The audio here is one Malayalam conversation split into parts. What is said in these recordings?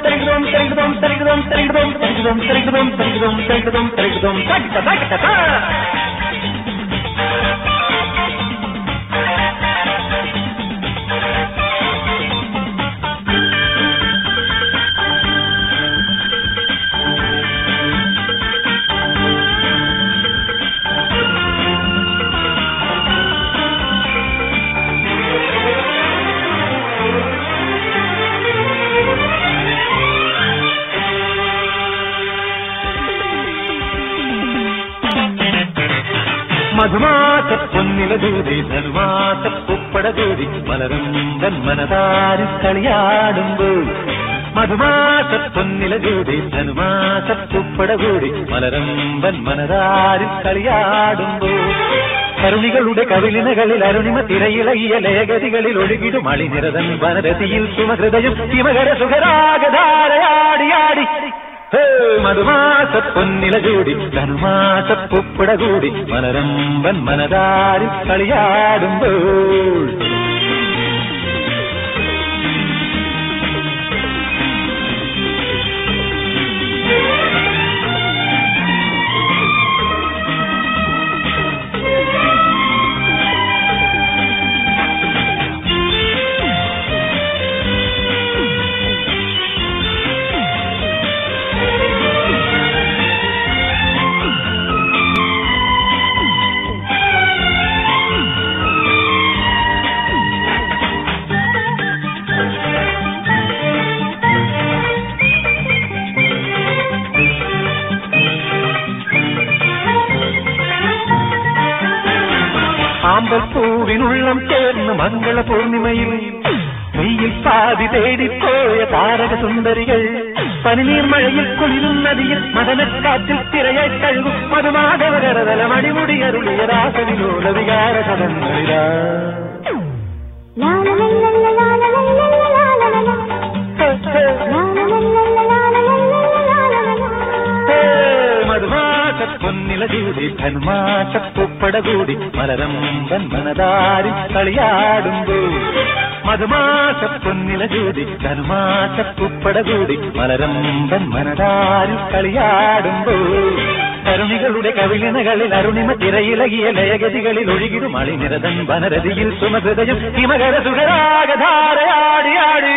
മധുമാസപ്പൊന്നിലൂതി ധനുമാസപ്പുപ്പടകൂടി മലരും വന്മനതാരി കളിയാടുമ്പോൾ മധുമാസപ്പൊന്നിലൂതി ധനുമാസപ്പുപ്പടകൂടി മലരും വന്മനതാരി കളിയാടുമ്പോൾ കരുണികളുടെ കവിളിനകളിൽ അരുണിമ തിരയിളകിയ ലേഖതികളിൽ ഒഴുകിടും അളിനിരതൻ വനരതിയിൽ സുമഹൃദയം ഹിമകര സുഖരാഗധാരയാടിയാടി മധുമാസപ്പൊന്നിലൂടി ധനുമാസപ്പുപ്പടകൂടി മലരമ്പൻ മനതാരി കളിയാടുമ്പോൾ ആമ്പൽപ്പൂവിനുള്ളം ചേർന്ന് മംഗള പൂർണിമയിൽ നെയ്യിൽ പാതി തേടിപ്പോയ താരക സുന്ദരികൾ പനിനീർമഴയിൽ കുളിരും നദിയിൽ മദനക്കാറ്റിൽ തിരയായി കഴുകും മധുമാധവകരതല മണിമുടിയരുളിയ രാസവിലോല വികാര സദങ്ങളിലാ മധുമാസപ്പൊന്നിലൂടി ധനുമാസപ്പുപ്പടകൂടി മലരമ്പൻ മനതാരി കളിയാടുമ്പോൾ മധുമാസപ്പൊന്നിലൂടി ധനുമാസപ്പുപ്പടകൂടി മലരമ്പൻ മനതാരി കളിയാടുമ്പോൾ കരുണികളുടെ കവിളിനകളിൽ അരുണിമ തിരയിളകിയ ലയഗതികളിൽ ഒഴുകിടും അളിനിരതൻ വനരതിയിൽ സുമഹൃദയം ഹിമകര സുഖരാഗധാരയാടിയാടി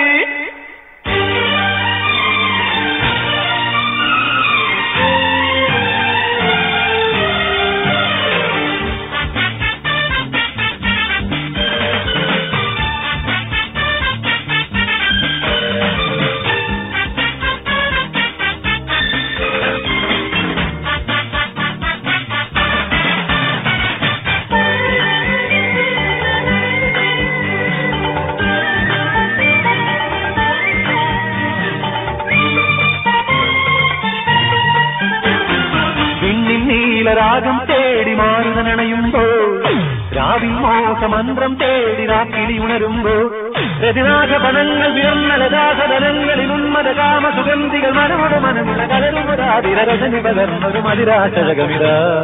രാഗം തേടി മാറുന്നണയുമ്പോൾ രാവിൽ മോഹമന്ത്രം തേടി രാത്രി ഉണരുമ്പോൾ രതിനാഗപണങ്ങൾ വിയർന്ന ലതാസദനങ്ങളിൽ ഉന്മത കാമ സുഗന്ധികൾ മനോട് മനമുള്ള കലരുമുരാതിരരജനി പകർന്നൊരു മതിരാശകമിത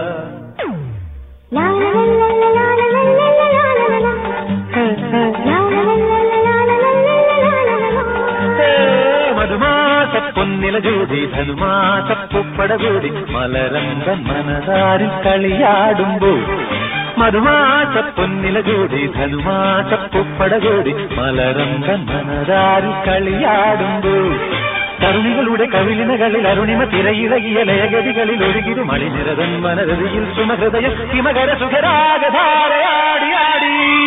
മധുമാസപ്പൊന്നിലൂടി ധനുമാസപ്പുപ്പടകൂടി മലരമ്പൻ മനതാരി കളിയാടുമ്പോൾ മധുമാസപ്പൊന്നിലൂടി ധനുമാസപ്പുപ്പടകൂടി മലരമ്പൻ മനതാരി കളിയാടുമ്പോൾ കരുണികളുടെ കവിളിനകളിൽ അരുണിമ തിരയിളകിയ ലയഗതികളിൽ ഒഴുകിടും അളിനിരതൻ വനരതിയിൽ സുമഹൃദയം ഹിമകര സുഖരാഗധാരയാടിയാടി